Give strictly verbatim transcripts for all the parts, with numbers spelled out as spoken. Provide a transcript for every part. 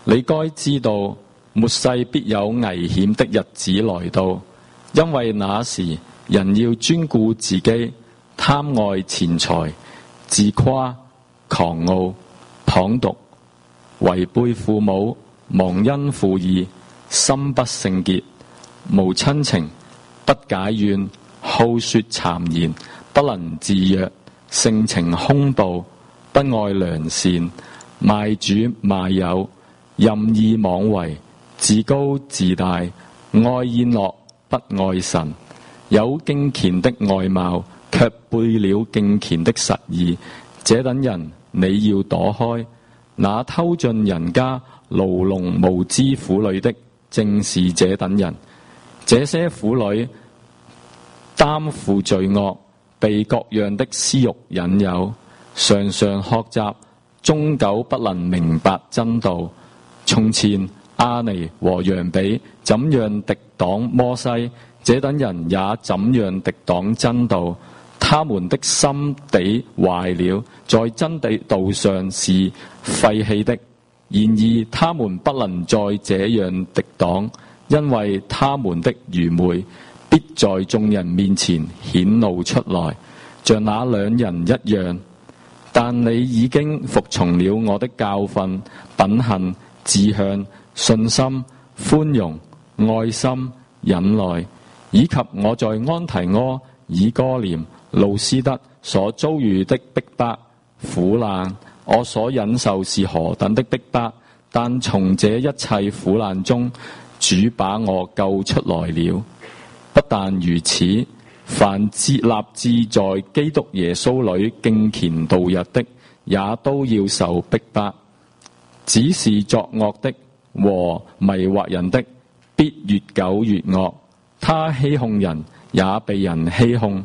你該知道，末世必有危險的日子來到，因為那時人要專顧自己，貪愛錢財，自誇、狂傲、謗讟，違背父母，忘恩負義，心不聖潔，無親情，不解怨，好說讒言，不能自約，性情兇暴，不愛良善，賣主賣友，任意妄為，自高自大，愛宴樂，不愛神，有敬虔的外貌，卻背了敬虔的實意，這等人你要躲開。那偷進人家牢籠無知婦女的，正是這等人。這些婦女擔負罪惡，被各樣的私慾引誘，常常學習，終久不能明白真道。從前亞尼和楊比怎樣敵擋摩西，這等人也怎樣敵擋真道。他們的心地壞了，在真道上是廢棄的。然而他們不能再這樣敵擋，因為他們的愚昧必在眾人面前顯露出來，像那兩人一樣。但你已經服從了我的教訓、品行、志向、信心、寬容、愛心、忍耐，以及我在安提阿、以哥念、路斯德所遭遇的逼迫、苦難，我所忍受是何等的逼迫，但從這一切苦難中，主把我救出來了。不但如此，凡自立志在基督耶穌裏敬虔度日的，也都要受逼迫。只是作惡的和迷惑人的，必越久越惡。他欺哄人，也被人欺哄。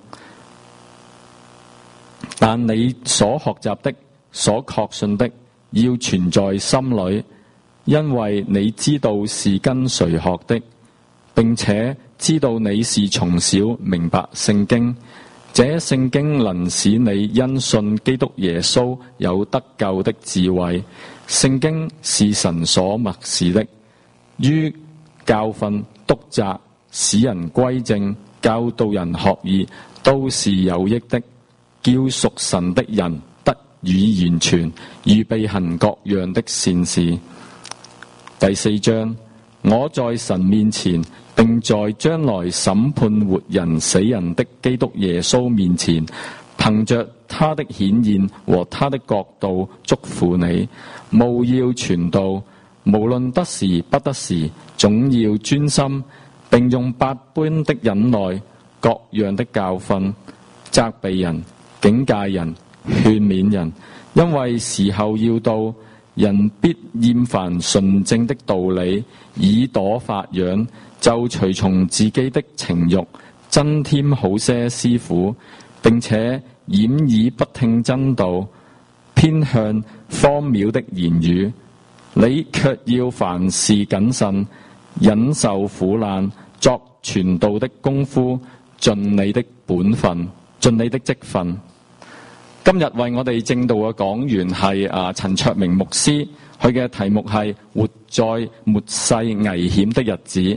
但你所學習的、所確信的，要存在心裏，因為你知道是跟誰學的，並且知道你是從小明白聖經。這聖經能使你因信基督耶穌有得救的智慧。聖經是神所默示的，於教訓、督責、使人歸正、教導人學義，都是有益的，叫屬神的人得以完全，預備行各樣的善事。第四章，我在神面前，並在將來審判活人死人的基督耶穌面前，憑着他的顯現和他的國度祝福你。務要傳道，無論得時不得時，總要專心，並用百般的忍耐、各樣的教訓，責備人、警戒人、勸勉人。因為時候要到，人必厭煩純正的道理，耳朵發癢，就隨從自己的情慾，增添好些師傅，並且掩耳不聽真道，偏向荒謬的言語。你卻要凡事謹慎，忍受苦難，作傳道的功夫，盡你的本分，盡你的職分。今日為我哋正道嘅講員係啊陳卓明牧師，佢嘅題目係活在末世危險的日子。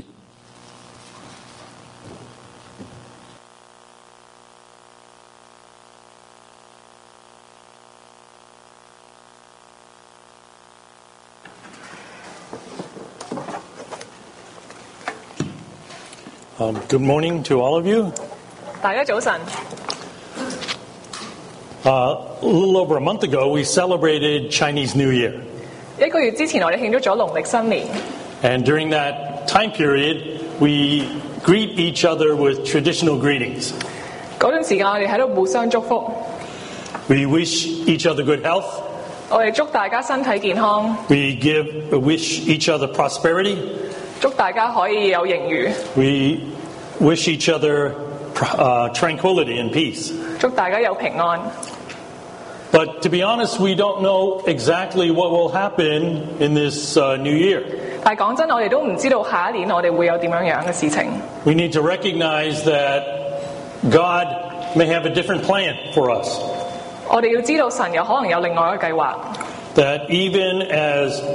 Um, good morning to all of you. 大家早晨。 Uh, a little over a month ago, we celebrated Chinese New Year. 一個月之前，我哋慶祝咗農曆新年。 And during that time period, we greet each other with traditional greetings. 嗰段時間，我哋喺度互相祝福。 We wish each other good health. 我哋祝大家身體健康。 We give, wish each other prosperity. 祝大家可以有盈餘。 We wish each other uh, tranquility and peace. 祝大家有平安。 But to be honest, we don't know exactly what will happen in this uh, new year. 但係講真，我哋都唔知道下一年我哋會有點樣樣嘅事情。 We need to recognize that God may have a different plan for us. 我哋要知道神有可能有另外一個計劃。 That even as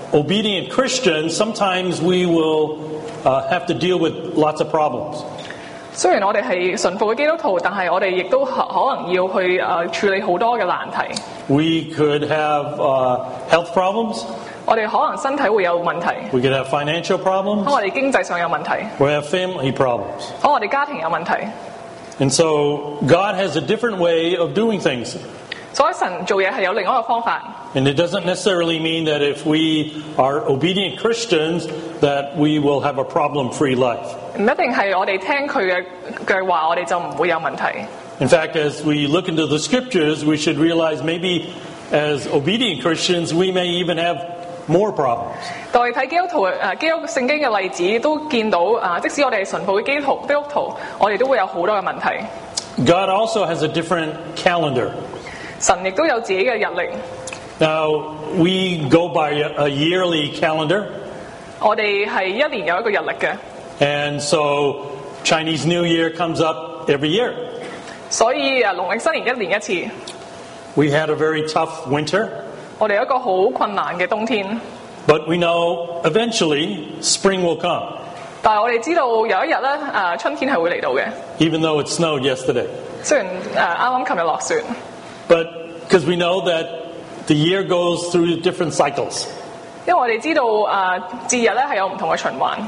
obedient Christians, sometimes we will uh, have to deal with lots of problems. 雖然我哋係順服嘅基督徒，但係我哋亦都可可能要去誒、呃、處理好多嘅難題。 We could have uh, health problems. 我哋可能身體會有問題， We could have financial 可能 problems. 我哋經濟上有問題， We have family problems. 可能我哋家庭有問題。 And so God has a different way of doing things. 所以神做嘢係有另一個方法。 And it doesn't necessarily mean that if we are obedient Christians that we will have a problem-free life. 唔一定係我哋聽佢嘅嘅話，我哋就唔會有問題。 In fact, as we look into the scriptures, we should realize maybe as obedient Christians we may even have more problems. 但我哋睇基督徒誒基督聖經嘅例子，都見到啊，即使我哋係順服嘅基督徒，基督徒，我哋都會有好多嘅問題。 God also has a different calendar. 神亦都有自己嘅日曆。 Now, we go by a, a yearly calendar. 我哋係一年有一個日曆嘅， And so Chinese New Year comes up every year. 所以啊，農曆新年一年一次。 We had a very tough winter, 我哋有一個好困難嘅冬天， but we know eventually spring will come, 但係我哋知道有一日咧，誒春天係會嚟到嘅。 even though it snowed yesterday. 雖然誒啱啱琴日落雪， But because we know that the year goes through different cycles. 因為我哋知道誒節日咧係有唔同嘅循環，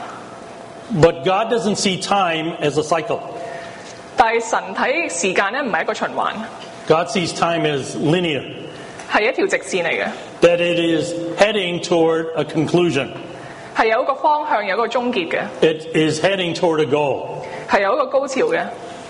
But God doesn't see time as a cycle. 但係神睇時間咧唔係一個循環， God sees time as linear, 係一條直線嚟嘅， that it is heading toward a conclusion. 係有一個方向，有一個終結嘅， It is heading toward a goal. 係有一個高潮嘅。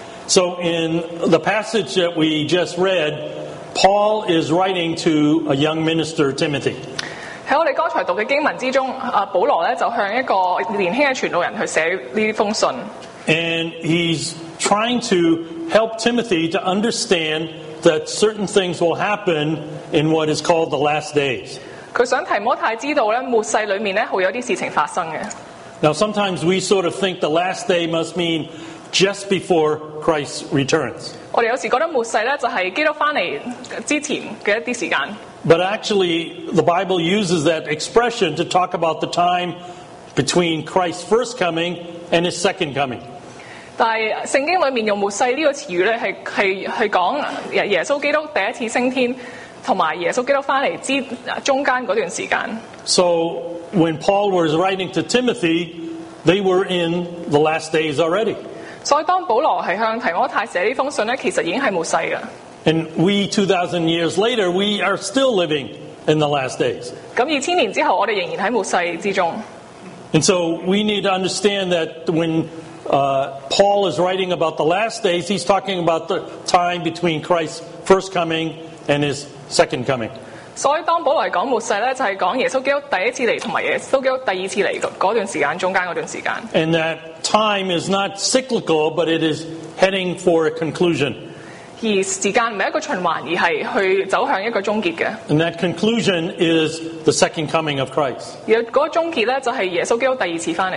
So in the passage that we just read, Paul is writing to a young minister, Timothy. 喺我哋剛才讀嘅經文之中，啊保羅咧就向一個年輕嘅傳道人去寫呢封信， And he's trying to help Timothy to understand that certain things will happen in what is called the last days. 佢想提摩太知道咧末世裏面咧會有啲事情發生嘅。 Now, sometimes we sort of think the last day must mean just before Christ returns. 我哋有時覺得末世咧就係基督翻嚟之前嘅一啲時間， But actually, the Bible uses that expression to talk about the time between Christ's first coming and his second coming. 但係聖經裏面用末世呢個詞語咧係係係講耶耶穌基督第一次升天，同埋耶穌基督翻嚟之中間嗰段時間。 So when Paul was writing to Timothy, they were in the last days already. 所以當保羅係向提摩太寫呢封信咧，其實已經係末世㗎。 And we, two thousand years later, we are still living in the last days. 咁二千年之後，我哋仍然喺末世之中。 And so we need to understand that when uh, Paul is writing about the last days, he's talking about the time between Christ's first coming and his second coming. 所以當保羅係講末世咧，就係、是、講耶穌基督第一次嚟同埋耶穌基督第二次嚟嗰段時間，中間嗰段時間。 And that time is not cyclical, but it is heading for a conclusion. 而時間唔係一個循環，而係去走向一個終結嘅。 And that conclusion is the second coming of Christ. 而嗰個終結咧，就係耶穌基督第二次翻嚟。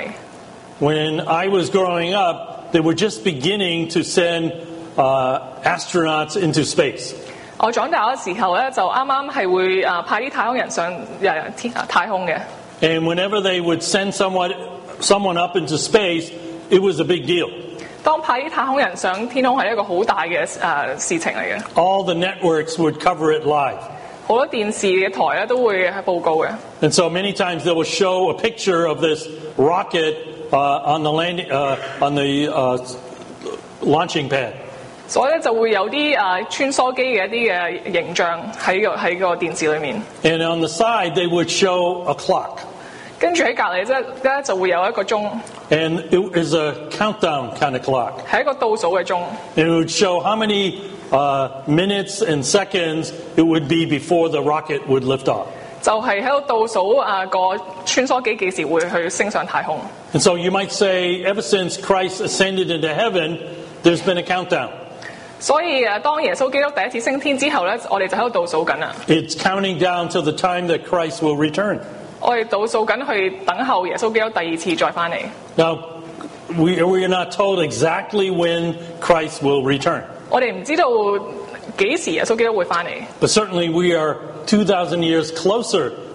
When I was growing up, they were just beginning to send uh, astronauts into space. 我長大嘅時候咧，就啱啱係會啊派啲太空人上誒天太空嘅。 And whenever they would send someone, someone up into space, it was a big deal. 當派啲太空人上天空係一個好大嘅誒、呃、事情嚟嘅， All the networks would cover it live. 好多電視嘅台咧都會係報告嘅。 And so many times they will show a picture of this rocket uh, on the landing, uh, on the uh, launching pad. 所以咧就會有啲誒、呃、穿梭機嘅一啲嘅形象喺個喺個電視裏面， And on the side, they would show a clock. 跟住喺隔離即係咧就會有一個鐘， And it is a countdown kind of clock. 係一個倒數嘅鐘， And it would show how many uh, minutes and seconds it would be before the rocket would lift off. 就係喺度倒數啊個穿梭機幾時會去升上太空。 And so you might say, ever since Christ ascended into heaven, there's been a countdown. 所以誒，當耶穌基督第一次升天之後咧，我哋就喺度倒數緊啦。 It's counting down to the time that Christ will return. 我哋倒數緊去等候耶穌基督第二次再翻嚟。 Now, we, we are not told exactly when Christ will return. 我哋唔知道幾時耶穌基督會翻嚟， But certainly we are two thousand years closer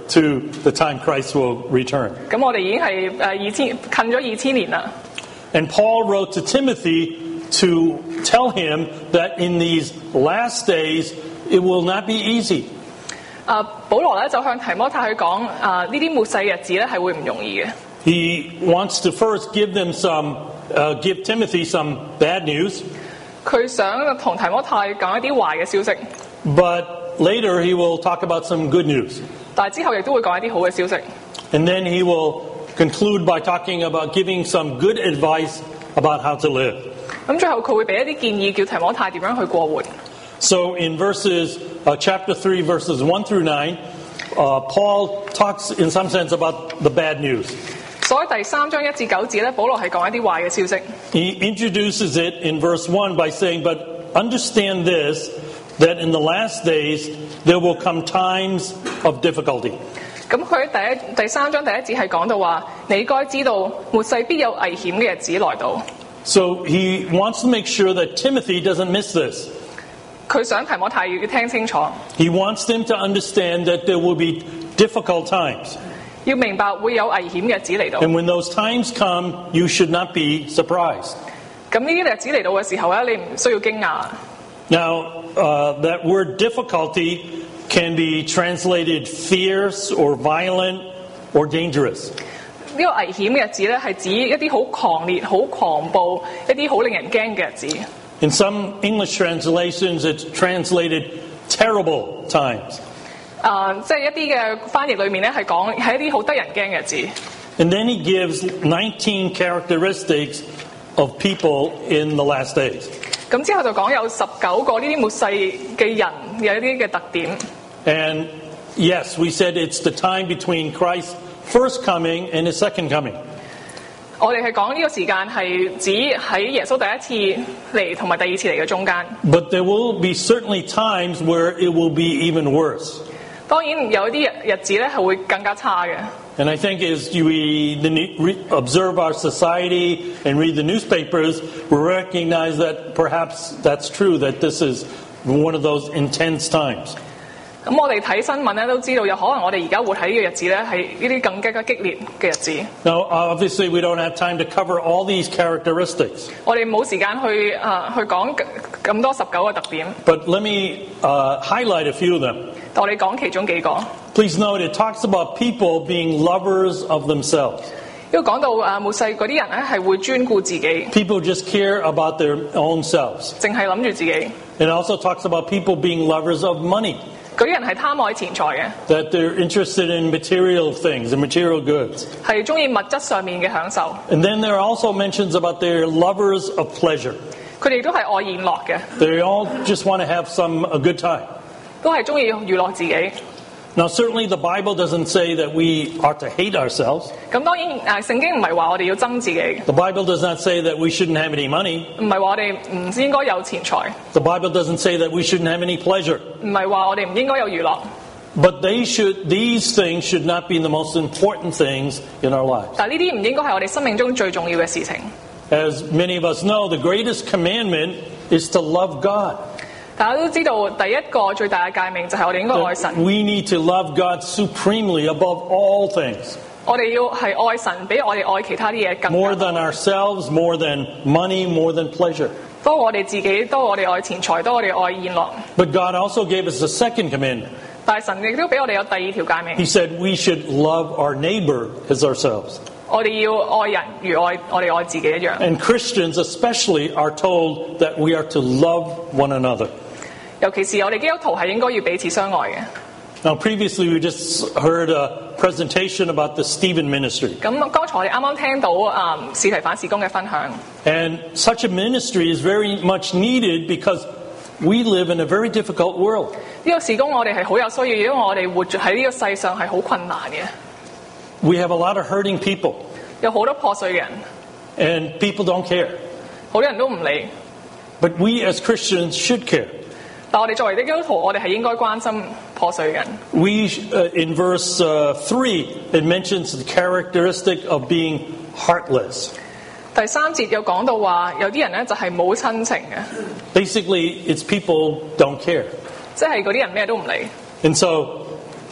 to the time Christ will return. 咁我哋已經係誒二千近咗二千年啦。 And Paul wrote to Timothy to tell him that in these last days it will not be easy. 啊，保羅咧就向提摩太去講啊，呢啲末世日子咧係會唔容易嘅。 He wants to first give them some, uh, give Timothy some bad news. 佢想同提摩太講一啲壞嘅消息， But later he will talk about some good news. 但係之後亦都會講一啲好嘅消息。 And then he will conclude by talking about giving some good advice about how to live. 咁最後佢會俾一啲建議，叫提摩太點樣去過活。 So in verses, uh, chapter three, verses one through nine, uh, Paul talks in some sense about the bad news. 所以第三章一至九節咧，保羅係講一啲壞嘅消息。 He introduces it in verse one by saying, "But understand this, that in the last days there will come times of difficulty." 咁佢喺第一第三章第一節係講到話，你該知道末世必有危險嘅日子來到。 So he wants to make sure that Timothy doesn't miss this. 佢想提摩太要聽清楚， He wants them to understand that there will be difficult times. 要明白會有危險嘅日子嚟到。 And when those times come, you should not be surprised. 咁呢啲日子嚟到嘅時候咧，你唔需要驚訝。 Now, uh, that word difficulty can be translated fierce or violent or dangerous. 呢個危險嘅日子咧，係指一啲好狂烈、好狂暴、一啲好令人驚嘅日子。 In some English translations, it's translated terrible times. 啊、即係一啲嘅翻譯裏面咧，係講係一啲好得人驚嘅日子。 And then he gives nineteen characteristics of people in the last days. 咁之後就講有十九個呢啲末世嘅人有一啲嘅特點。 And yes, we said it's the time between Christ's first coming and his second coming. 我哋係講呢個時間係指喺耶穌第一次嚟同埋第二次嚟嘅中間。 But there will be certainly times where it will be even worse. 當然有一啲日日子咧係會更加差嘅。 And I think as we observe our society and read the newspapers, we recognize that perhaps that's true, that this is one of those intense times. 咁我哋睇新聞咧都知道，有可能我哋而家活喺呢個日子咧係呢啲更加激烈嘅日子。 Now, obviously, we don't have time to cover all these characteristics. 我哋冇時間去啊、去講咁多十九個特點， But let me uh, highlight a few of them. 但我哋講其中幾個。 Please note, it talks about people being lovers of themselves. 因為講到啊末世嗰啲人咧係會專顧自己， People just care about their own selves. 淨係諗住自己。 It also talks about people being lovers of money, 嗰啲人係貪愛錢財嘅， that they're interested in material things and material goods. 係中意物質上面嘅享受。 And then there are also mentions about they're lovers of pleasure. 佢哋都係愛宴樂嘅， They all just want to have some a good time. 都係中意娛樂自己。 Now, certainly the Bible doesn't say that we are to hate ourselves. 咁當然誒，聖經唔係話我哋要憎自己， The Bible does not say that we shouldn't have any money. 唔係話我哋唔應該有錢財， The Bible doesn't say that we shouldn't have any pleasure. 唔係話我哋唔應該有娛樂。 But they should; these things should not be the most important things in our lives. 但係呢啲唔應該係我哋生命中最重要嘅事情。 As many of us know, the greatest commandment is to love God. 大家都知道，第一個最大嘅誡命就係我哋應該愛 That 神。 we need to love God supremely above all things, 我哋要係愛神，比我哋愛其他啲嘢更 more 加 than ourselves, more than money, more than pleasure. 多過我哋自己，多過我哋愛錢財，多過我哋愛宴樂。 But God also gave us a second commandment. 但係神亦都俾我哋有第二條誡命， He said we should love our neighbor as ourselves. 我哋要愛人如愛我哋愛自己一樣。 And Christians especially are told that we are to love one another. 尤其是我哋基督徒係應該要彼此相愛嘅。 Now, previously we just heard a presentation about the Stephen ministry. 咁剛才我哋啱啱聽到啊司提反事工嘅分享， And such a ministry is very much needed because we live in a very difficult world. 呢個事工我哋係好有需要，因為我哋活喺呢個世上係好困難嘅， We have a lot of hurting people, 有好多破碎嘅人， and people don't care. 好多人都唔理。 But we as Christians should care. 但我哋作為啲基督徒，我哋係應該關心破碎嘅人。 We, uh, in verse uh, three, it mentions the characteristic of being heartless. 第三節有講到話，有啲人咧就係冇親情嘅， Basically, it's people don't care. 即係嗰啲人咩都唔理。 And so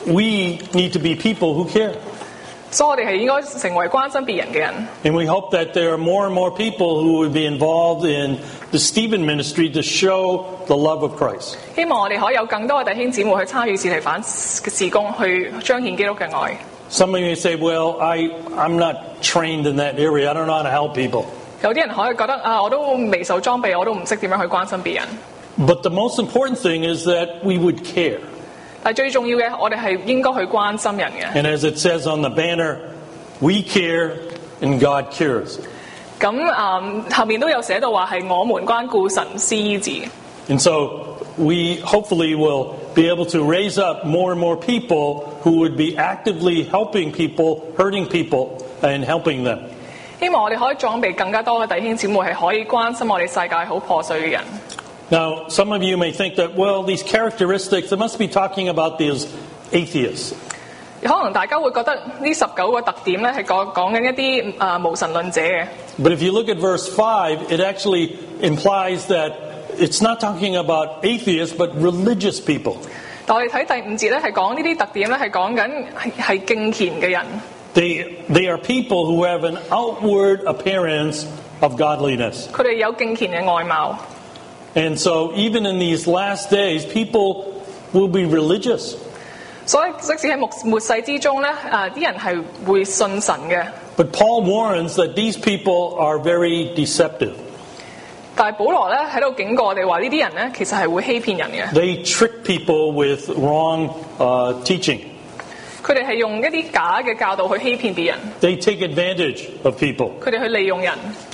we need to be people who care. 所以我哋係應該成為關心別人嘅人。 And we hope that there are more and more people who would be involved in the Stephen ministry to show the love of Christ. 希望我哋可以有更多嘅弟兄姊妹去參與司提反嘅事工，去彰顯基督嘅愛。 Some of you say, well, I, I'm not trained in that area. I don't know how to help people. 有啲人可以覺得啊，我都未受裝備，我都唔識點樣去關心別人。 But the most important thing is that we would care. 但係最重要嘅，我哋係應該去關心人嘅。 And as it says on the banner, we care and God cares. 咁啊、嗯，後面都有寫到話係我們關顧神施醫治。 And so we hopefully will be able to raise up more and more people who would be actively helping people, hurting people, and helping them. 希望我哋可以裝備更加多嘅弟兄姊妹係可以關心我哋世界好破碎嘅人。 Now, some of you may think that, well, these characteristics, it must be talking about these atheists. 可能大家會覺得呢十九個特點咧係講講緊一啲啊、呃、無神論者嘅。 But if you look at verse five, it actually implies that it's not talking about atheists, but religious people. 但我哋睇第五節咧係講呢啲特點咧係講緊係係敬虔嘅人。 They, they are people who have an outward appearance of godliness. 佢哋有敬虔嘅外貌。 And so even in these last days, people will be religious. 所以即使喺末末世之中咧，啊啲人係會信神嘅。 But Paul warns that these people are very deceptive. 但係保羅咧喺度警告我哋話呢啲人咧其實係會欺騙人嘅。 They trick people with wrong uh, teaching. 佢哋係用一啲假嘅教導去欺騙別人。 They take advantage of people. 佢哋去利用人。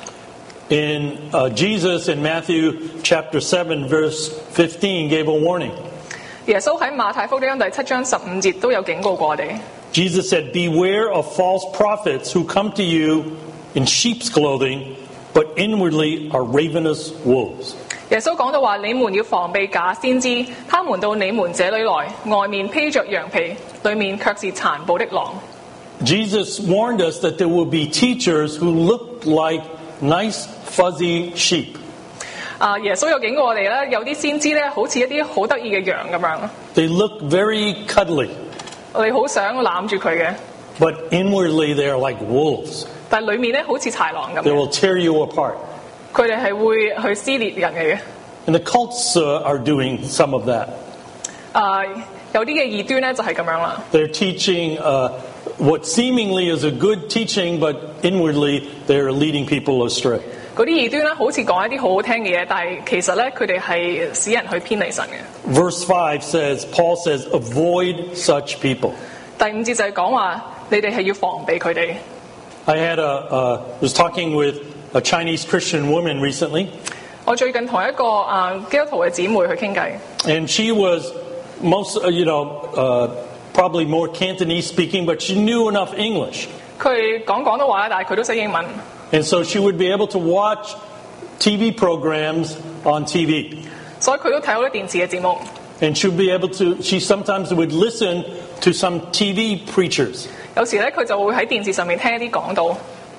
In uh, Jesus in Matthew chapter seven verse fifteen gave a warning. 耶穌喺馬太福音第七章十五節都有警告過我哋。 Jesus said, "Beware of false prophets who come to you in sheep's clothing, but inwardly are ravenous wolves." 耶穌講到話：你們要防備假先知，他們到你們這裏來，外面披着羊皮，裏面卻是殘暴的狼。 Jesus warned us that there will be teachers who look like nice fuzzy sheep. 啊！耶穌有警告我哋咧，有啲先知咧，好似一啲好得意嘅羊咁樣， They look very cuddly, 我哋好想攬住佢嘅， but inwardly they are like wolves. 但係裡面咧好似豺狼咁 They 嘅， will tear you apart. 佢哋係會去撕裂人嘅。 And the cults uh, are doing some of that. 啊！有啲嘅異端咧就係咁樣啦。 They're teaching uh, what seemingly is a good teaching, but inwardly they're leading people astray. 嗰啲異端咧好似講一啲好好聽嘅嘢，但係其實咧佢哋係使人去偏離神嘅。 Verse five says, Paul says, avoid such people. 第五節就係講話，你哋係要防備佢哋。 I had a, uh, was talking with a Chinese Christian woman recently, 我最近同一個啊基督徒嘅姊妹去傾偈， and she was most, uh, you know, uh, probably more Cantonese speaking, but she knew enough English. 佢講廣東話，但係佢都識英文， And so she would be able to watch T V programs on T V. 所以佢都睇好多電視嘅節目。 And she'd be able to, she sometimes would listen to some T V preachers. 有時咧佢就會喺電視上面聽一啲講道，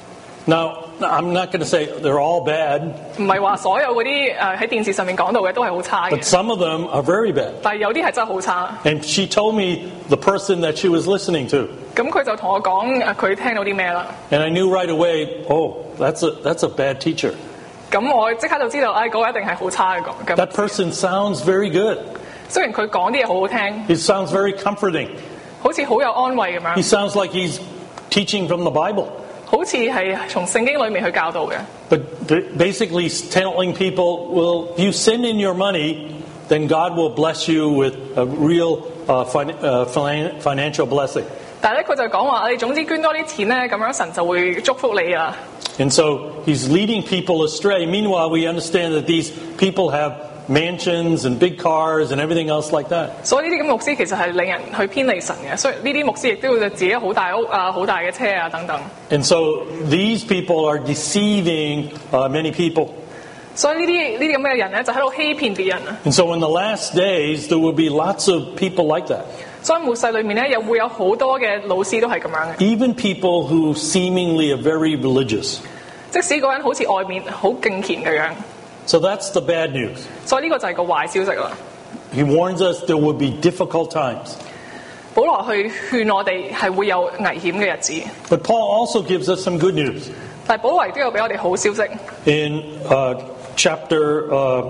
Now, I'm not going to say they're all bad, 唔係話所有嗰啲誒喺電視上面講道嘅都係好差嘅， but some of them are very bad. 但係有啲係真係好差。 And she told me the person that she was listening to. 咁佢就同我講誒佢聽到啲咩啦。 And I knew right away, oh, that's a, that's a bad teacher. 咁我即刻就知道，誒、嗰個一定係好差嘅咁。 That person sounds very good. 雖然佢講啲嘢好好聽， He sounds very comforting. 好似好有安慰咁 He 樣， sounds like he's teaching from the Bible. 好似係從聖經裏面去教導嘅。 But b- basically telling people, well, if you send in your money, then God will bless you with a real uh, fin- uh, fin- financial blessing. 但係咧，佢就講話：你總之捐多啲錢咧，咁樣神就會祝福你啦。 And so he's leading people astray. Meanwhile, we understand that these people have mansions and big cars and everything else like that. 所以呢啲咁牧師其實係令人去偏離神嘅。所以呢啲牧師亦都要自己好大屋啊、好大嘅車啊等等。 And so these people are deceiving uh, many people. 所以呢啲呢啲咁嘅人咧，就喺度欺騙別人啊。 And so in the last days, there will be lots of people like that. 所以末世裏面咧，又會有好多嘅老師都係咁樣嘅。 Even people who seemingly are very religious. 即使嗰個人好似外面好敬虔嘅樣， So that's the bad news. 所以呢個就係個壞消息啦。 He warns us there will be difficult times. 保羅去勸我哋係會有危險嘅日子， But Paul also gives us some good news. 但係保羅亦都有俾我哋好消息。 In uh, chapter uh,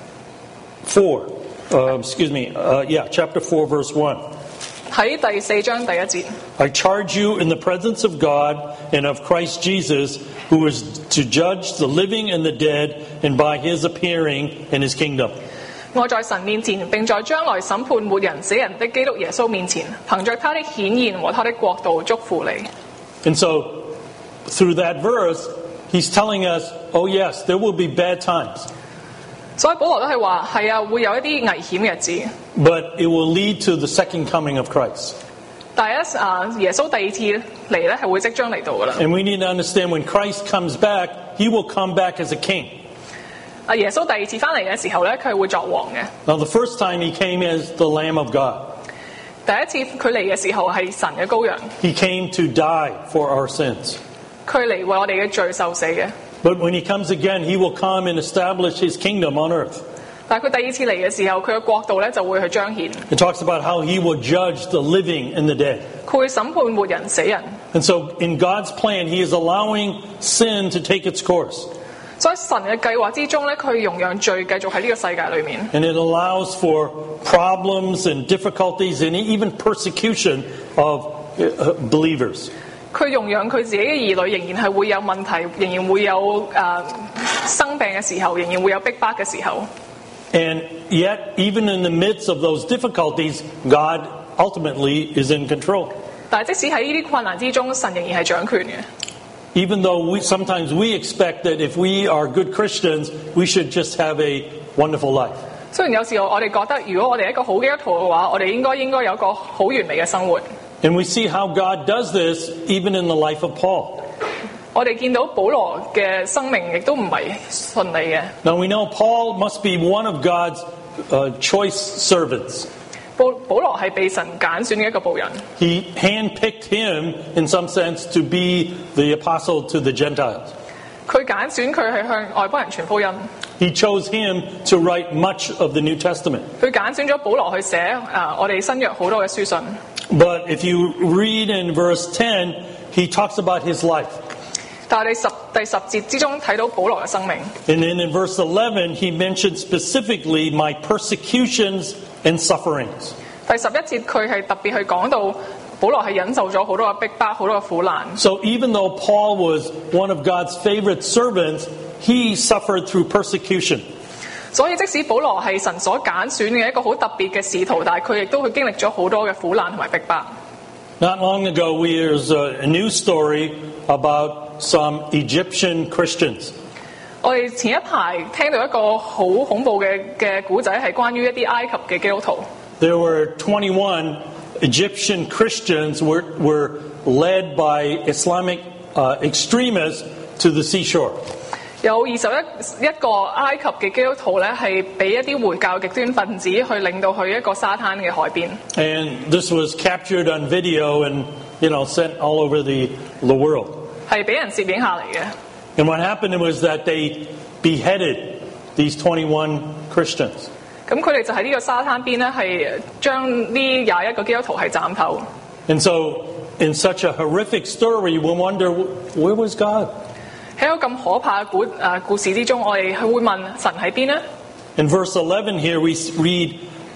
four, uh, excuse me, uh, yeah, chapter four, verse one. 喺第四章第一節， I charge you in the presence of God and of Christ Jesus, who is to judge the living and the dead, and by his appearing in his kingdom. 我在神面前，並在將來審判活人死人的基督耶穌面前，憑着他的顯現和他的國度祝福你。 And so, through that verse, he's telling us, oh yes, there will be bad times, 所以保羅都係話係啊，會有一啲危險嘅日子， but it will lead to the second coming of Christ. 但係啊，耶穌第二次嚟咧係會即將嚟到噶啦。 And we need to understand when Christ comes back, he will come back as a king. 啊，耶穌第二次翻嚟嘅時候咧，佢係會作王嘅。 Now, the first time he came as the Lamb of God. 第一次佢嚟嘅時候係神嘅羔羊， He came to die for our sins. 佢嚟為我哋嘅罪受死嘅。 But when he comes again, he will come and establish his kingdom on earth. 但係佢第二次嚟嘅時候，佢嘅國度咧就會去彰顯， It talks about how he will judge the living and the dead. 佢會審判活人死人。 And so in God's plan, he is allowing sin to take its course. 所以神嘅計劃之中咧，佢容讓罪繼續喺呢個世界裏面， And it allows for problems and difficulties and even persecution of uh, believers. 佢容讓佢自己嘅兒女仍然係會有問題，仍然會有誒、呃、生病嘅時候，仍然會有逼迫嘅時候。 And yet, even in the midst of those difficulties, God ultimately is in control. 但係即使喺呢啲困難之中，神仍然係掌權嘅。 Even though we sometimes we expect that if we are good Christians, we should just have a wonderful life. 雖然有時候我哋覺得，如果我哋係一個好基督徒嘅話，我哋應該應該有一個好完美嘅生活。 And we see how God does this even in the life of Paul. 我哋見到保羅嘅生命亦都唔係順利嘅。 Now we know Paul must be one of God's uh, choice servants. 保保羅係被神揀選嘅一個僕人， He handpicked him in some sense to be the apostle to the Gentiles. 佢揀選佢係向外邦人傳福音， He chose him to write much of the New Testament. 佢揀選咗保羅去寫啊我哋新約好多嘅書信。 But if you read in verse ten, he talks about his life. 但係你十第十節之中睇到保羅嘅生命， And then in verse eleven, he mentions specifically my persecutions and sufferings. 第十一節佢係特別去講到保羅係忍受咗好多嘅逼迫、好多嘅苦難。 So even though Paul was one of God's favorite servants, he suffered through persecution. 所以即使保羅係神所揀選嘅一個好特別嘅使徒，但係佢亦都會經歷咗好多嘅苦難同埋逼迫。 Not long ago, we, there's a, a news story about some Egyptian Christians. 我哋前一排聽到一個好恐怖嘅嘅古仔，係關於一啲埃及嘅基督徒。 There were twenty-one Egyptian Christians were, were led by Islamic uh, extremists to the seashore. 有二十一一個埃及嘅基督徒咧，係俾一啲回教極端分子去領到去一個沙灘嘅海邊。 And this was captured on video and, you know, sent all over the, the world. 係俾人攝影下嚟嘅。 And what happened was that they beheaded these twenty-one Christians. 咁佢哋就喺呢個沙灘邊咧，係將呢廿一個基督徒係斬頭。 And so, in such a horrific story, we wonder, where was God? 喺一個咁可怕嘅故誒故事之中，我哋會問神喺邊呢？ In verse eleven here, we read,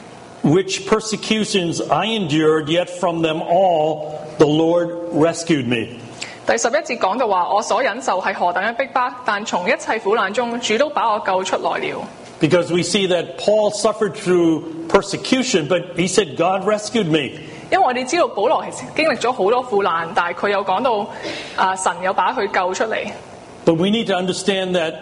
which persecutions I endured, yet from them all the Lord rescued me. 第十一節講到話，我所忍受係何等嘅逼迫，但從一切苦難中，主都把我救出來了。 Because we see that Paul suffered through persecution, but he said, God rescued me. 因為我哋知道保羅係經歷咗好多苦難，但係佢又講到啊、神又把佢救出嚟。 But we need to understand that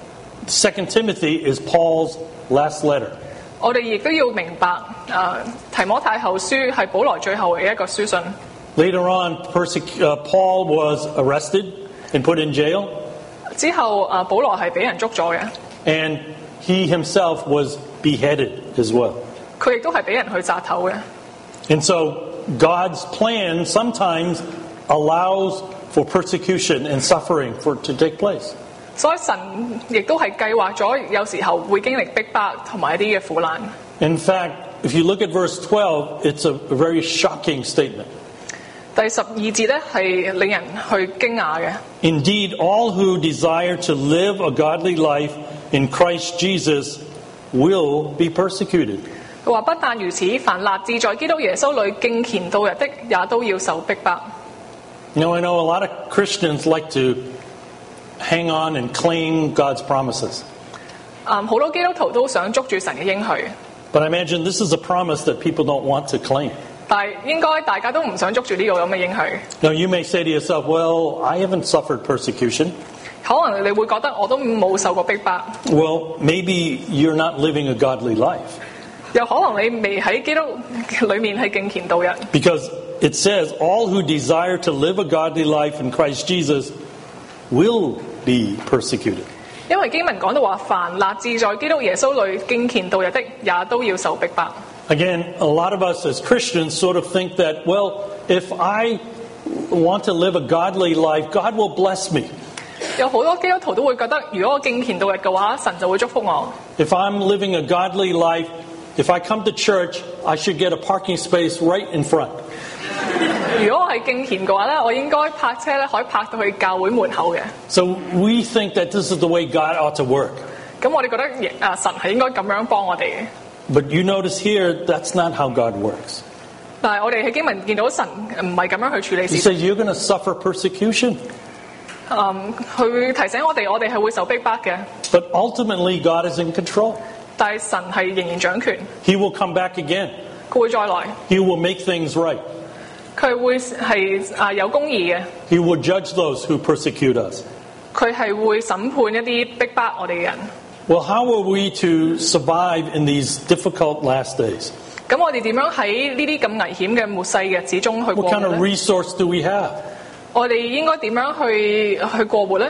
Second Timothy is Paul's last letter. 我哋亦都要明白啊、提摩太後書係保羅最後嘅一個書信。 Later on, persec- uh, Paul was arrested and put in jail, 之後啊、保羅係俾人捉咗嘅， and he himself was beheaded as well. 佢亦都係俾人去殺頭嘅。 And so God's plan sometimes allows for persecution and suffering for to take place. 所以神亦都係計劃咗，有時候會經歷逼迫同埋一啲嘅苦難。 In fact, if you look at verse twelve, it's a very shocking statement. 第十二節咧係令人去驚訝嘅。 Indeed, all who desire to live a godly life in Christ Jesus will be persecuted. 佢話不但如此，凡立志在基督耶穌裏敬虔度日的，也都要受逼迫。 Now, I know a lot of Christians like to hang on and claim God's promises. 嗯，好多基督徒都想捉住神嘅應許， But I imagine this is a promise that people don't want to claim. 但係應該大家都唔想捉住呢個咁嘅應許。 Now, you may say to yourself, well, I haven't suffered persecution. 可能你會覺得我都冇受過逼迫， Well, maybe you're not living a godly life. 又可能你未喺基督裏面係敬虔度日。 Because it says, all who desire to live a godly life in Christ Jesus will be persecuted. 因為經文講到話，凡立志在基督耶穌裏敬虔度日的，也都要受逼迫。 Again, a lot of us as Christians sort of think that, well, if I want to live a godly life, God will bless me. 有好多基督徒都會覺得，如果我敬虔度日嘅話，神就會祝福我。 If I'm living a godly life, if I come to church, I should get a parking space right in front. 如果我係敬虔嘅話咧，我應該泊車咧可以泊到去教會門口嘅。 So we think that this is the way God ought to work. 咁我哋覺得啊，神係應該咁樣幫我哋嘅。 But you notice here, that's not how God works. 但係我哋喺經文見到神唔係咁樣去處理 He 事情。 says you're going to suffer persecution. 嗯，佢提醒我哋，我哋係會受逼迫嘅， But ultimately, God is in control. 但係神係仍然掌權， He will come back again. 佢會再來， He will make things right. 佢會係啊有公義嘅， He will judge those who persecute us. 佢係會審判一啲逼迫我哋嘅人。 Well, how are we to survive in these difficult last days? 咁我哋點樣喺呢啲咁危險嘅末世嘅日子中去過 What 活 kind of 咧？ resource do we have? 我哋應該點樣去去過活咧？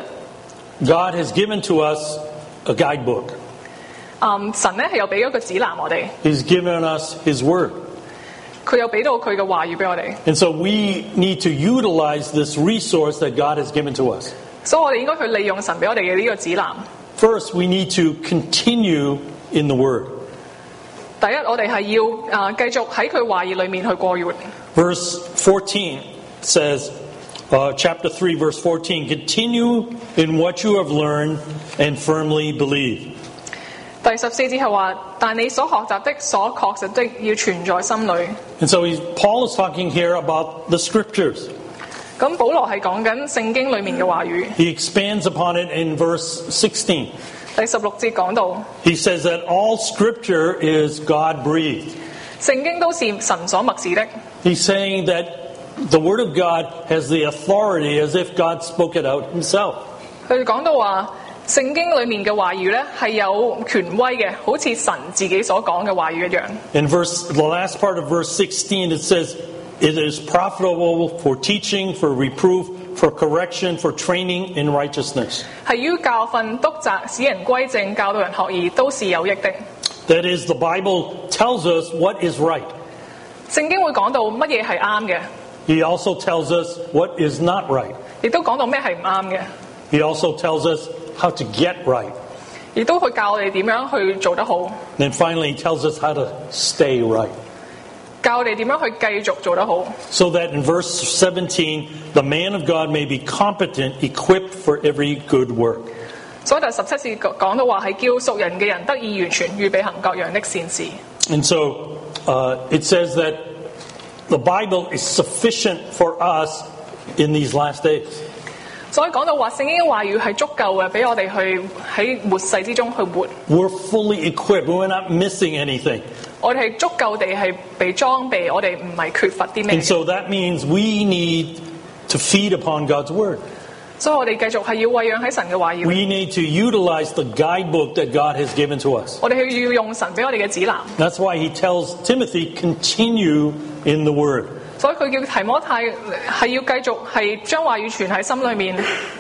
God has given to us a guidebook. 嗯，神咧係有俾一個指南我哋， He's given us His Word. 佢有俾到佢嘅話語俾我哋， And so we need to utilize this resource that God has given to us. 所以我哋應該去利用神俾我哋嘅呢個指南。 First, we need to continue in the Word. 第一，我哋係要啊繼續喺佢話語裏面去過活。 Verse fourteen says, uh, chapter three, verse fourteen, continue in what you have learned and firmly believe. 第十四節係話，但你所學習的、所確實的，要存在心裏。 And so he's, Paul is talking here about the Scriptures. 咁保羅係講緊聖經裏面嘅話語。 He expands upon it in verse sixteen. 第十六節講到， He says that all Scripture is God-breathed. 聖經都是神所默示的。 He's saying that the Word of God has the authority as if God spoke it out himself. 佢講到話，聖經裏面嘅話語咧係有權威嘅，好似神自己所講嘅話語一樣。 In verse, the last part of verse sixteen, it says, it is profitable for teaching, for reproof, for correction, for training in righteousness. 係於教訓、督責、使人歸正、教導人學義，都是有益的。 That is, the Bible tells us what is right. 聖經會講到乜嘢係啱嘅， He also tells us what is not right. 亦都講到咩係唔啱嘅， He also tells us how to get right. 亦都去教我哋點樣去做得好， And then finally, he tells us how to stay right. 教我哋點樣去繼續做得好。 So that in verse seventeen, the man of God may be competent, equipped for every good work. 所以第十七節講到話係叫屬人嘅人得以完全，預備行各樣的善事。 And so uh, it says that the Bible is sufficient for us in these last days. 所以講到話聖經嘅話語係足夠嘅，俾我哋去喺末世之中去活。 We're fully equipped. We're not missing anything. 我哋係足夠地係被裝備，我哋唔係缺乏啲咩 And。so that means we need to feed upon God's Word. 所以我哋繼續係要餵養喺神嘅話語。 We need to utilize the guidebook that God has given to us. 我哋係要用神俾我哋嘅指南。 That's why he tells Timothy, continue in the Word. 所以佢叫提摩太係要繼續係將話語存喺心裏面。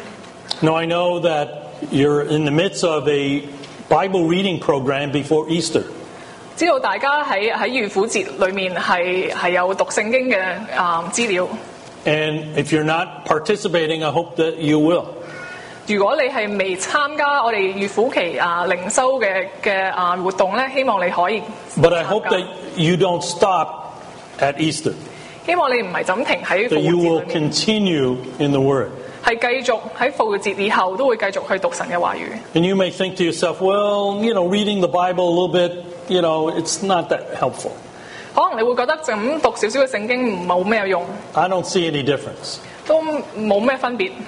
Now I know that you're in the midst of a Bible reading program before Easter. 知道大家喺喺預苦節裏面係係有讀聖經嘅啊資料。 And if you're not participating, I hope that you will. 如果你係未參加我哋預苦期啊靈修嘅嘅啊活動咧，希望你可以 But I hope 參加 that you don't stop at Easter, 希望你唔係就咁停喺復 that 活 you 節 will 裏面， continue in the Word. 係繼續喺復活節以後都會繼續去讀神嘅話語。 And you may think to yourself, well, you know, reading the Bible a little bit, you know, it's not that helpful. 可能你會覺得就咁讀少少嘅聖經唔冇咩用， I don't see any difference. 都冇咩分別。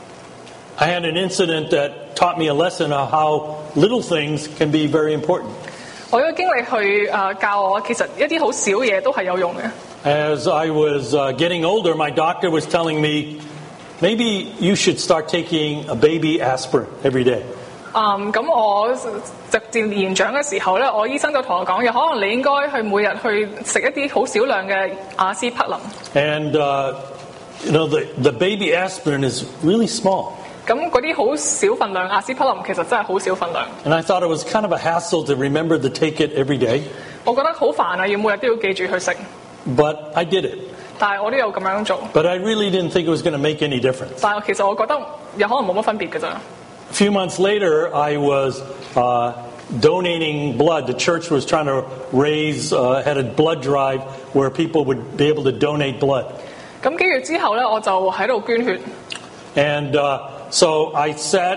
I had an incident that taught me a lesson of how little things can be very important. 我嘅經歷去誒、呃、教我，其實一啲好少嘢都係有用嘅。 As I was uh, getting older, my doctor was telling me, maybe you should start taking a baby aspirin every day. 嗯，咁我直漸年長嘅時候咧，我醫生就同我講嘅，可能你應該去每日去食一啲好少量嘅阿司匹林。 And, uh, you know, the, the baby aspirin is really small. 咁嗰啲好少份量阿司匹林其實真係好少份量。 And I thought it was kind of a hassle to remember to take it every day. 我覺得好煩啊，要每日都要記住去食。 But I did it. 但係我都有咁樣做。 But I really didn't think it was going to make any difference. 但係其實我覺得有可能冇乜分別嘅咋。 A few months later, I was uh, donating blood. The church was trying to raise, uh, had a blood drive where people would be able to donate blood. 咁幾月之後咧，我就喺度捐血。 And uh, so I sat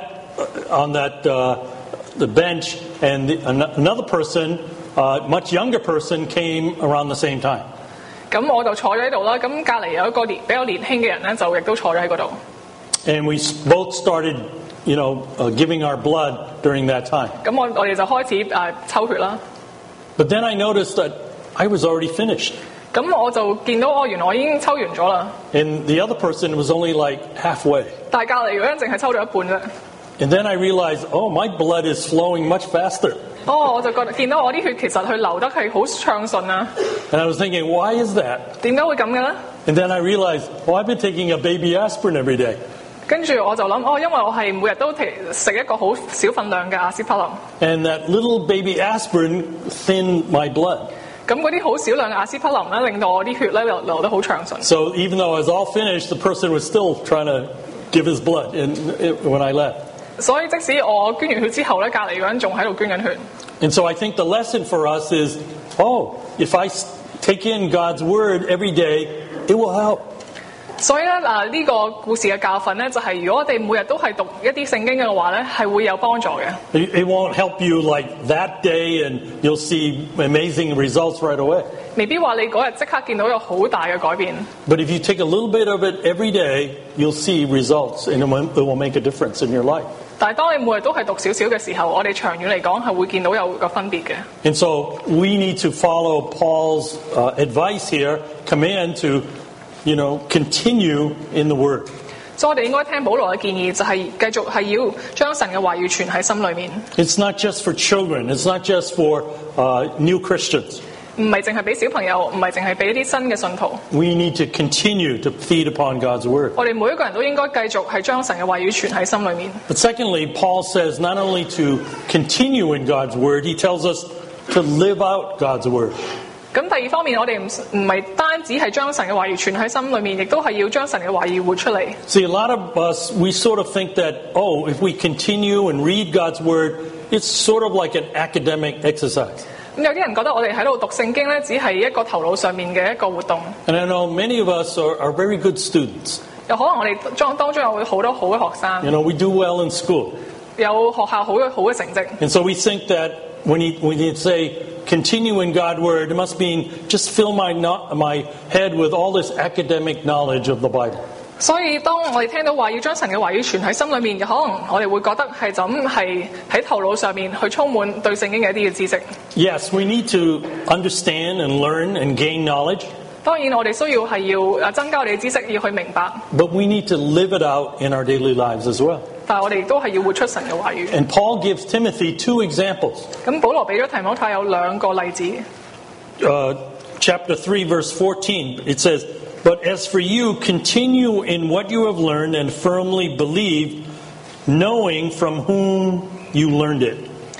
on that uh, the bench, and the, an- another person, uh, much younger person, came around the same time. 咁我就坐咗喺度啦。咁隔離有一個年比較年輕嘅人咧，就亦都坐咗喺嗰度。 And we s- both started, you know, uh, giving our blood during that time. 咁我我哋就開始誒、呃、抽血啦。 But then I noticed that I was already finished. 咁我就見到哦，原來我已經抽完咗啦。 And the other person was only like halfway. 但係隔離嗰人淨係抽咗一半啫。 And then I realized, oh, my blood is flowing much faster. 哦，我就覺得見到我啲血其實佢流得係好暢順啊。 And I was thinking, why is that? 點解會咁嘅咧？ And then I realized, oh, I've been taking a baby aspirin every day. 跟住我就諗，哦，因為我係每日都食一個好少份量嘅阿司匹林。 And that little baby aspirin thinned my blood. 咁嗰啲好少量嘅阿司匹林咧，令到我啲血咧流流得好暢順。 So even though I was all finished, the person was still trying to give his blood in, in, when I left. 所以即使我捐完血之後咧，隔離嗰人仲喺度捐緊血。 And so I think the lesson for us is, oh, if I s- take in God's word every day, it will help. 所以咧啊，呢個故事嘅教訓咧，就係、如果我哋每日都係讀一啲聖經嘅話咧，係會有幫助嘅。 It it won't help you like that day and you'll see amazing results right away. 未必話你嗰日即刻見到有好大嘅改變， But if you take a little bit of it every day, you'll see results and it will, it will make a difference in your life. 但係當你每日都係讀少少嘅時候，我哋長遠嚟講係會見到有個分別嘅。 And so we need to follow Paul's uh, advice here, command to, you know, continue in the word. 所以我哋應該聽保羅嘅建議，就係繼續係要將神嘅話語存喺心裏面， It's not just for children. It's not just for uh, new Christians. 唔係淨係俾小朋友，唔係淨係俾一啲新嘅信徒。 We need to continue to feed upon God's word. 我哋每一個人都應該繼續係將神嘅話語存喺心裏面。 But secondly, Paul says not only to continue in God's word, he tells us to live out God's word. 咁第二方面，我哋唔唔係單止係將神嘅話語存喺心裏面，亦都係要將神嘅話語活出嚟。 See, a lot of us, we sort of think that, oh, if we continue and read God's word, it's sort of like an academic exercise. 咁有啲人覺得我哋喺度讀聖經咧，只係一個頭腦上面嘅一個活動。 And I know many of us are, are very good students. 有可能我哋當當中有好多好嘅學 You 生， know, we do well in school. 有學校好嘅好嘅成績。 And so we think that when you, when you say continue in God's word, it must mean just fill my, no, my head with all this academic knowledge of the Bible. 所以當我哋聽到話要將神嘅話語存喺心裏面，可能我哋會覺得係就咁係喺頭腦上面去充滿對聖經嘅一啲嘅知識。 Yes, we need to understand and learn and gain knowledge, 當然我哋需要係要誒增加我哋嘅知識，要去明白。 but we need to live it out in our daily lives as well. 但係我哋亦都係要活出神嘅話語。 And Paul gives Timothy two examples. 咁保羅俾咗提摩太有兩個例子。 Uh, chapter three, verse fourteen, it says, "But as for you, continue in what you have learned and firmly believe, knowing from whom you learned it."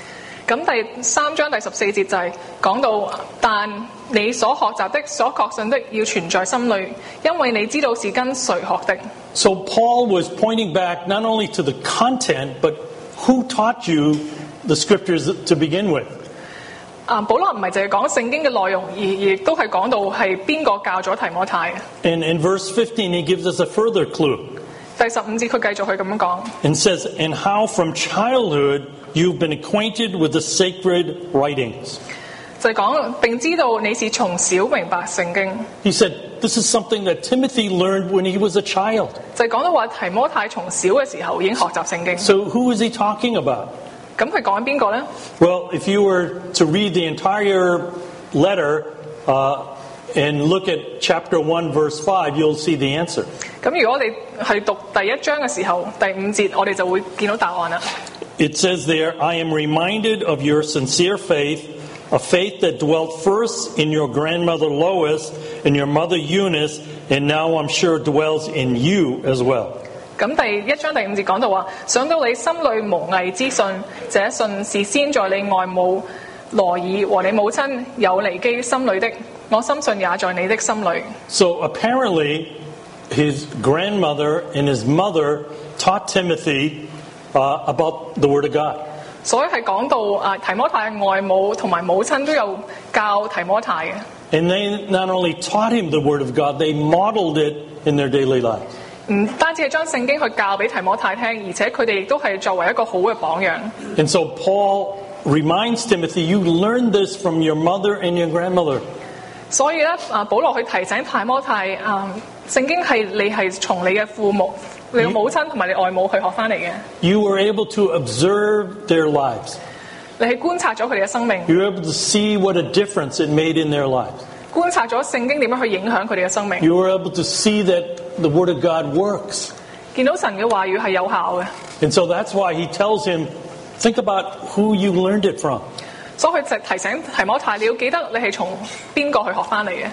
咁第三章第十四節就係講到，但你所學習的、所確信的，要存在心裏，因為你知道是跟誰學的。 So Paul was pointing back not only to the content, but who taught you the scriptures to begin with. 啊，保羅唔係淨係講聖經嘅內容，而亦都係講到係邊個教咗提摩太嘅。 And in verse fifteen, he gives us a further clue. 第十五節佢繼續去咁樣講。 And says, and how from childhood you've been acquainted with the sacred writings. 就係講並知道你是從小明白聖經。 He said, this is something that Timothy learned when he was a child. 就係講到話提摩太從小嘅時候已經學習聖經。 So who is he talking about? 咁佢講緊邊個咧？ Well, if you were to read the entire letter uh, and look at chapter one, verse five, you'll see the answer. 咁如果我哋係讀第一章嘅時候，第五節我哋就會見到答案啦。 It says there, I am reminded of your sincere faith, a faith that dwelt first in your grandmother Lois and your mother Eunice, and now I'm sure dwells in you as well. 咁第一章第五節講到話，想到你心裏無偽之信，這信是先在你外母羅爾和你母親有尼基心裏的，我深信也在你的心裏。 So apparently, his grandmother and his mother taught Timothy uh, about the Word of God. 所以係講到啊，提摩太嘅外母同埋母親都有教提摩太嘅。 And they not only taught him the Word of God, they modeled it in their daily life. 唔單止係將聖經去教俾提摩太聽，而且佢哋亦都係作為一個好嘅榜樣。 And so Paul reminds Timothy, you learned this from your mother and your grandmother. 所以咧，啊，保羅去提醒提摩太，啊，聖經係你係從你嘅父母、你嘅母親同埋你外母去學翻嚟嘅。 You were able to observe their lives. 你係觀察咗佢哋嘅生命， You were able to see what a difference it made in their lives. 觀察咗聖經點樣去影響佢哋嘅生命， You were able to see that the Word of God works. 見到神嘅話語係有效嘅。 And so that's why he tells him, think about who you learned it from. 所以佢就提醒提摩太，你要記得你係從邊個去學翻嚟嘅。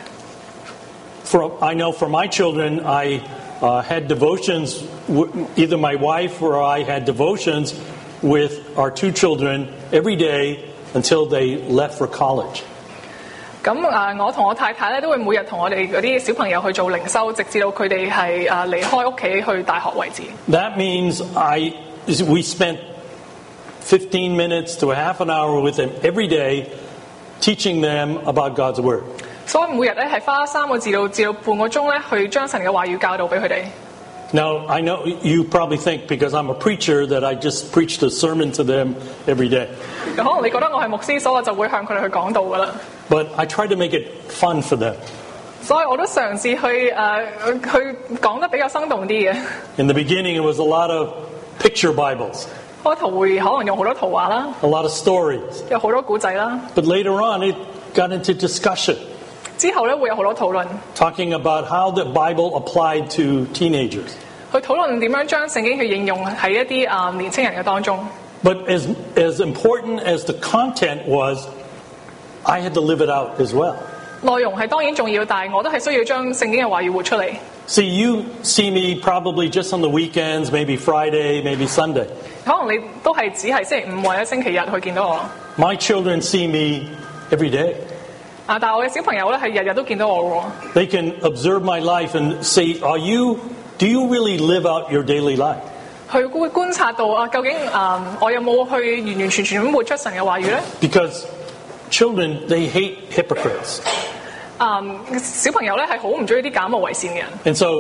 For, I know for my children, I uh, had devotions, either my wife or I had devotions with our two children every day until they left for college. 咁啊，我同我太太咧都會每日同我哋嗰啲小朋友去做靈修，直至到佢哋係啊離開屋企去大學為止。 That means I, we spent fifteen minutes to a half an hour with them every day, teaching them about God's Word. 所以每日咧係花三個字到至到半個鐘咧，去將神嘅話語教導俾佢哋。 Now, I know you probably think because I'm a preacher that I just preached a sermon to them every day. 可能你覺得我係牧師，所以我就會向佢哋去講道噶啦。 But I try to make it fun for them. 所以我都嘗試去誒、呃、去講得比較生動啲嘅。 In the beginning, it was a lot of picture Bibles, 開頭會可能用好多圖畫啦， a lot of stories. 有好多古仔啦。 But later on, it got into discussion, 之後咧會有好多討論， talking about how the Bible applied to teenagers. 去討論點樣將聖經去應用喺一啲啊、呃、年青人嘅當中。 But as, as important as the content was, I had to live it out as well. 內容係當然重要，但係我都係需要將聖經嘅話語活出嚟。 See, you see me probably just on the weekends, maybe Friday, maybe Sunday. 可能你都係只係星期五或者星期日去見到我。 My children see me every day. 啊，但係我嘅小朋友咧係日日都見到我喎。 They can observe my life and say, "Are you? Do you really live out your daily life?" 去觀觀察到啊，究竟啊、呃，我有冇去完完全全咁活出神嘅話語咧？ Because children, they hate hypocrites. 啊、小朋友咧係好唔中意啲假冒為善嘅人， And so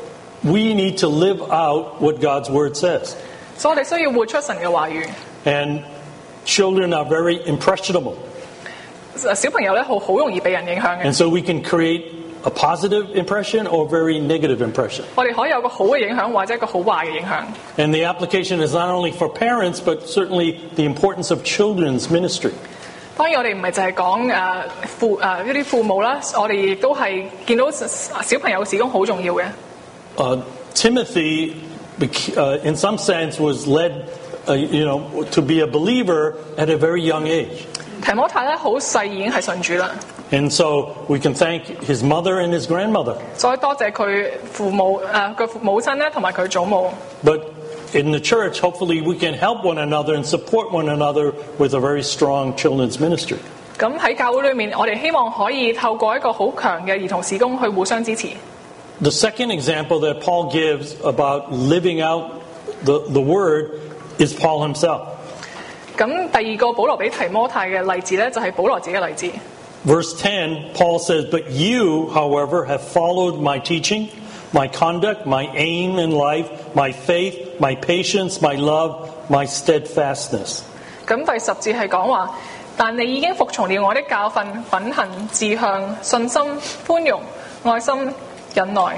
we need to live out what God's Word says. 所以我哋需要活出神嘅話語。 And children are very impressionable. 小朋友咧好好容易被人影響嘅， And so we can create a positive impression or a very negative impression. 我哋可以有個好嘅影響，或者一個好壞嘅影響。 And the application is not only for parents, but certainly the importance of children's ministry. 當然我哋唔係淨係講誒父誒呢啲父母啦，我哋亦都係見到小朋友嘅事工好重要嘅。 Uh, Timothy, uh, in some sense, was led, uh, you know, to be a believer at a very young age. 提摩太咧好細已經係信主啦， And so we can thank his mother and his grandmother. 所以多謝佢父母誒佢、母親咧同埋佢祖母。 But in the church, hopefully we can help one another and support one another with a very strong children's ministry. 咁喺教會裏面，我哋希望可以透過一個好強嘅兒童事工去互相支持。 The second example that Paul gives about living out the, the word is Paul himself. 咁第二個保羅俾提摩太嘅例子咧，就係保羅自己嘅例子。 Verse ten, Paul says, "But you, however, have followed my teaching, my conduct, my aim in life, my faith, my patience, my love, my steadfastness." 咁第十節係講話，但你已經服從了我的教訓、品行、志向、信心、寬容、愛心、忍耐。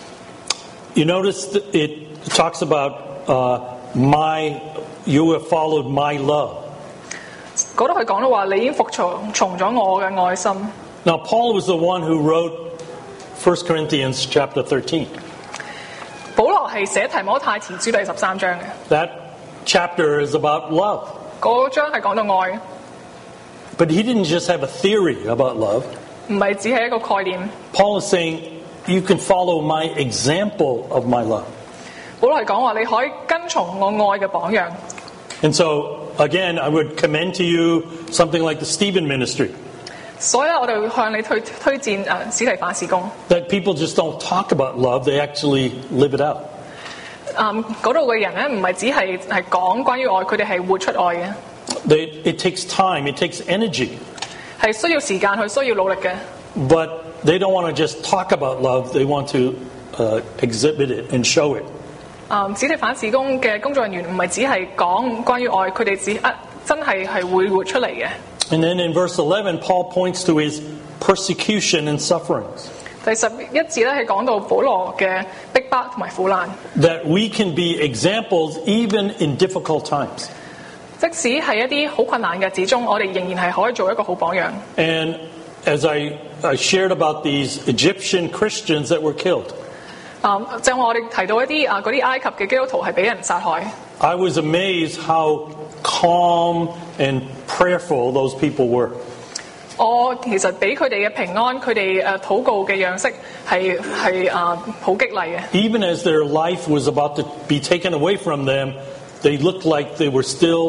You notice that it talks about uh, my, you have followed my love. 嗰度佢講到話，你已經服從從咗我嘅愛心。 Now, Paul was the one who wrote First Corinthians chapter thirteen. 保羅係寫提摩太前書第十三章嘅， That chapter is about love. 嗰章係講到愛， But he didn't just have a theory about love. 唔係只係一個概念。 Paul is saying, you can follow my example of my love. 保羅係講話，你可以跟從我愛嘅榜樣。 And so, again, I would commend to you something like the Stephen ministry. 所以我哋會向你推推薦誒史提反事工。 That people just don't talk about love, they actually live it out. 誒嗰度嘅人咧，唔係只係係講關於愛，佢哋係活出愛嘅， They, it takes time, it takes energy. 係需要時間去，需要努力嘅。 But they don't want to just talk about love, they want to uh, exhibit it and show it. 誒史提反事工嘅工作人員唔係只係講關於愛，佢哋只啊真係係會活出嚟嘅。 And then in verse eleven, Paul points to his persecution and sufferings. 第十一節咧係講到保羅嘅逼迫同埋苦難， That we can be examples even in difficult times. 即使係一啲好困難嘅日子中，我哋仍然係可以做一個好榜樣。 And as I, I shared about these Egyptian Christians that were killed, 啊、正話我哋提到一啲啊嗰啲埃及嘅基督徒係俾人殺害， I was amazed how calm and prayerful those people were. 我其實俾佢哋嘅平安，佢哋誒禱告嘅樣式係係啊好激勵嘅。 Even as their life was about to be taken away from them, they looked like they were still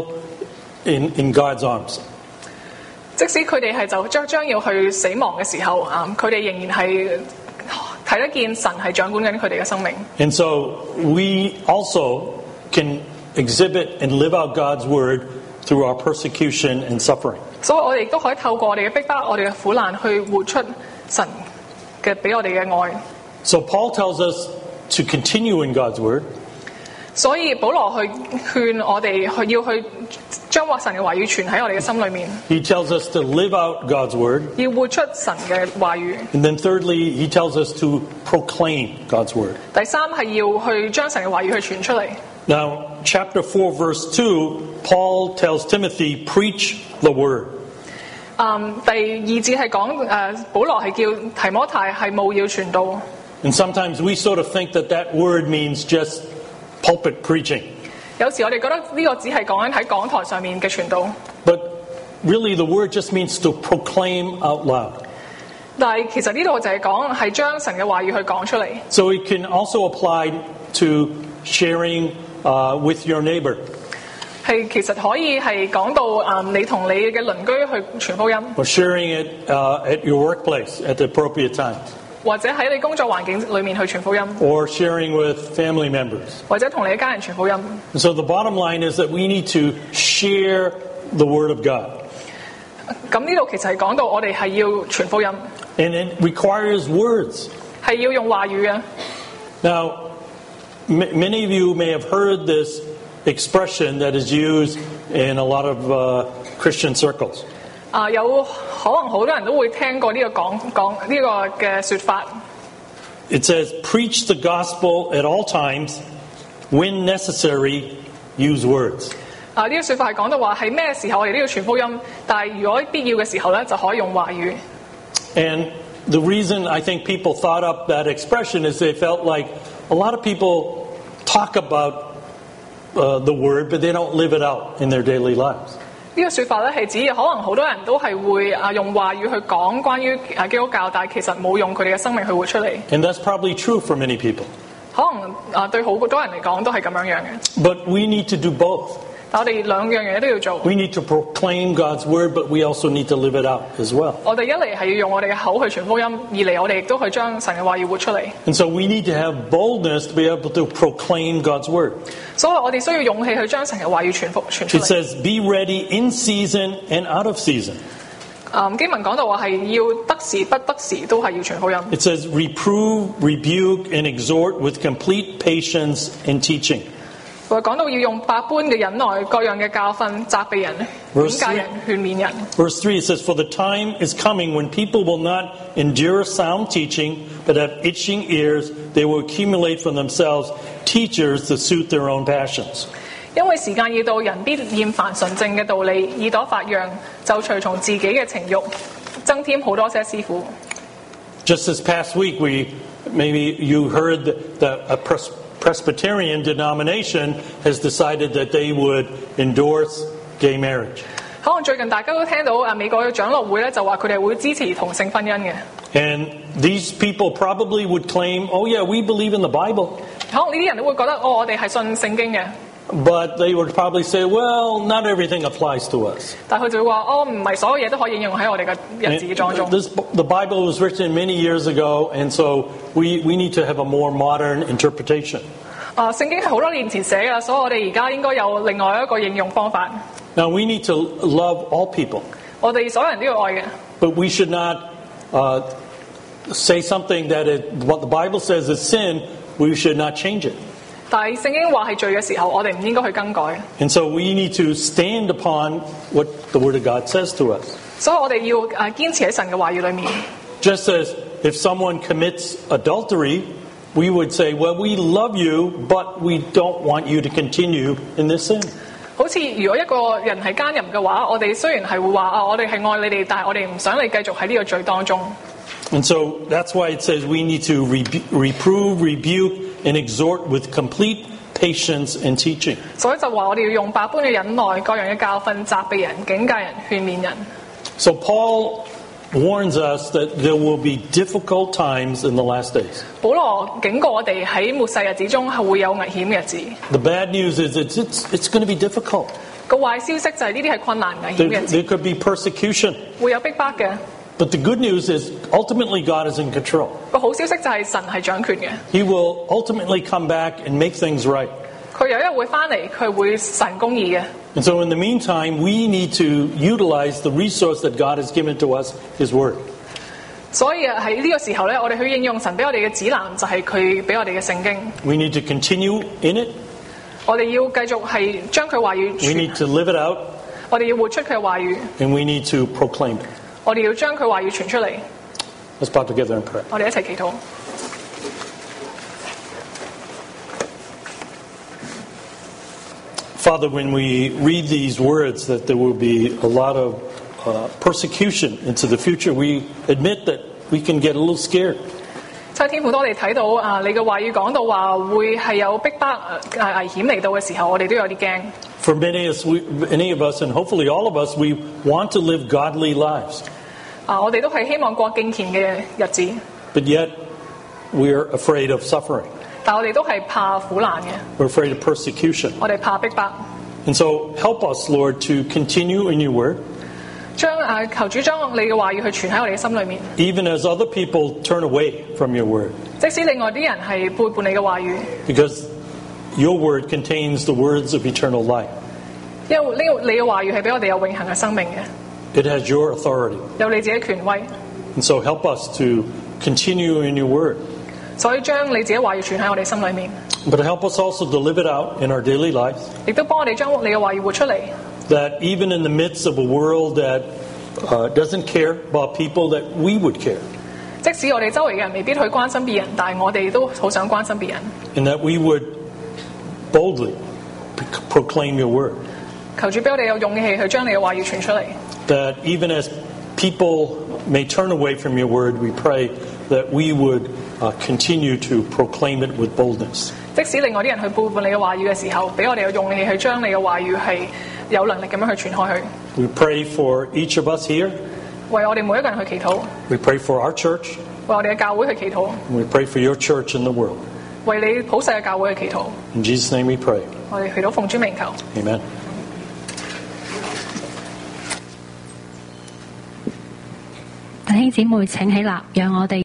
in, in God's arms. 即使佢哋係就將將要去死亡嘅時候，啊佢哋仍然係睇得見神係掌管緊佢哋嘅生命。 And so we also can exhibit and live out God's word through our persecution and suffering. 所以我哋亦都可以透過我哋嘅逼迫、我哋嘅苦難去活出神嘅俾我哋嘅愛。 So Paul tells us to continue in God's word. 所以保羅去勸我哋去要去將話神嘅話語傳喺我哋嘅心裏面， He tells us to live out God's word. 要活出神嘅話語。 And then thirdly, he tells us to proclaim God's word. 第三係要去將神嘅話語去傳出嚟。 Now, chapter four, verse two, Paul tells Timothy, preach the word. 嗯，第二節係講誒，保羅係叫提摩太係務要傳道。 And sometimes we sort of think that that word means just pulpit preaching. 有時我哋覺得呢個只係講緊喺講台上面嘅傳道， But really, the word just means to proclaim out loud. 但係其實呢度就係講係將神嘅話語去講出嚟。 So it can also apply to sharing uh, with your neighbor, 係其實可以係講到誒你同你嘅鄰居去傳福音， or sharing it uh, at your workplace at the appropriate times, 或者喺你工作環境裏面去傳福音， or sharing with family members. 或者同你嘅家人傳福音。 And so the bottom line is that we need to share the word of God. 咁呢度其實係講到我哋係要傳福音， And it requires words. 係要用話語嘅。 Now, m- many of you may have heard this expression that is used in a lot of uh, Christian circles. 啊，有可能好多人都會聽過呢個講講呢個嘅説法。 It says, preach the gospel at all times. When necessary, use words. 啊，呢個説法係講到話係咩時候我哋都要傳福音，但係如果必要嘅時候咧，就可以用話語。 And the reason I think people thought up that expression is they felt like a lot of people talk about uh, the word, but they don't live it out in their daily lives. 呢個説法咧係指可能好多人都係會啊用話語去講關於啊基督教，但係其實冇用佢哋嘅生命去活出嚟。 And that's probably true for many people. 可能啊對好多人嚟講都係咁樣樣嘅。 But we need to do both. 但我哋兩樣嘢都要做。 We need to proclaim God's word, but we also need to live it out as well. 我哋一嚟係要用我哋嘅口去傳福音，二嚟我哋亦都去將神嘅話語活出嚟。 And so we need to have boldness to be able to proclaim God's word. 所以我哋需要勇氣去將神嘅話語傳福傳出 It 嚟。 says, be ready in season and out of season. 啊經文講到話係要得時不得時都係要傳福音。 It says, reprove, rebuke, and exhort with complete patience and teaching. 佢講到要用百般嘅忍耐，各樣嘅教訓，責備人、勸戒人、勸勉人。 Verse three, it says, for the time is coming when people will not endure sound teaching, but have itching ears. They will accumulate for themselves teachers to suit their own passions. 因為時間已到，人必厭煩純正嘅道理，耳朵發癢，就隨從自己嘅情慾，增添好多些師傅。 Just this past week, we maybe you heard that the, a pres- Presbyterian denomination has decided that they would endorse gay marriage. 可能最近大家都聽到啊美國嘅長老會咧就話佢哋會支持同性婚姻嘅。 And these people probably would claim, oh yeah, we believe in the Bible. 可能呢啲人都會覺得哦，我哋係信聖經嘅， But they would probably say, well, not everything applies to us. 但係佢就會話哦，唔係所有嘢都可以應用喺我哋嘅日子當中。 This, the Bible was written many years ago, and so we, we need to have a more modern interpretation. 啊，聖經係好多年前寫嘅，所以我哋而家應該有另外一個應用方法。 Now, we need to love all people, 我哋所有人都要愛嘅， but we should not uh, say something that it, what the Bible says is sin, we should not change it. 但係聖經話係罪嘅時候，我哋唔應該去更改。 And so we need to stand upon what the Word of God says to us. 所以我哋要誒堅持喺神嘅話語裏面。 Just as if someone commits adultery, we would say, well, we love you, but we don't want you to continue in this sin. 好似如果一個人係奸淫嘅話，我哋雖然係會話啊，我哋係愛你哋，但係我哋唔想你繼續喺呢個罪當中。 And so that's why it says we need to rebu- reprove, rebuke, and exhort with complete patience and teaching. 所以就話我哋要用百般嘅忍耐，各樣嘅教訓，責備人、警戒人、勸勉人。 So Paul warns us that there will be difficult times in the last days. 保羅警告我哋喺末世日子中係會有危險嘅日子。 The bad news is it's, it's, it's going to be difficult. 個壞消息就係呢啲係困難危險 There, 嘅日子， there could be persecution. 會有逼迫嘅。 But the good news is ultimately God is in control. 個好消息就係神係掌權嘅， He will ultimately come back and make things right. 佢有一日會翻嚟，佢會神公義嘅。 And so in the meantime, we need to utilize the resource that God has given to us, His Word. 所以喺呢個時候咧，我哋去應用神俾我哋嘅指南，就係佢俾我哋嘅聖經。 We need to continue in it. 我哋要繼續係將佢話語 We 傳， need to live it out. 我哋要活出佢嘅話語， And we need to proclaim it. 我哋要將佢話語傳出嚟。 Let's bow together and pray. 我哋一齊祈禱。 Father, when we read these words that there will be a lot of uh, persecution into the future, we admit that we can get a little scared. 七天父，當我哋睇到啊，你嘅話語講到話會係有逼迫啊危險嚟到嘅時候，我哋都有啲驚。 For many of, us, we, many of us, and hopefully all of us, we want to live godly lives. 啊，我哋都係希望過敬虔嘅日子， But yet, we're afraid of suffering. 但我哋都係怕苦難嘅， We're afraid of persecution. 我哋怕逼迫。 And so help us, Lord, to continue in your word, 將啊求主將你嘅話語去傳喺我哋嘅心裏面， even as other people turn away from your word. 即使另外啲人係背叛你嘅話語， Because your word contains the words of eternal life. 因為呢個你嘅話語係俾我哋有永恆嘅生命嘅， It has your authority. 有你自己嘅權威， And so help us to continue in your word. 所以將你自己嘅話語傳喺我哋心裏面， But help us also to live it out in our daily lives. 亦都幫我哋將你嘅話語活出嚟。 That even in the midst of a world that uh, doesn't care about people, that we would care. 即使我哋周圍嘅人未必去關心別人，但係我哋都好想關心別人。 And that we would boldly proclaim your word. 求主俾我哋有勇氣去將你嘅話語傳出嚟。 That even as people may turn away from your word, we pray that we would uh, continue to proclaim it with boldness. 即使另外啲人去背叛你嘅話語嘅時候，俾我哋有勇氣去將你嘅話語係有能力咁樣去傳開去。 We pray for each of us here. 為我哋每一個人去祈禱， We pray for our church. 為我哋嘅教會去祈禱， And we pray for your church in the world. 為你普世嘅教會去祈禱。 In Jesus' name we pray. 我哋祈禱奉主名求。 Amen. 弟兄姊妹請起立，讓我哋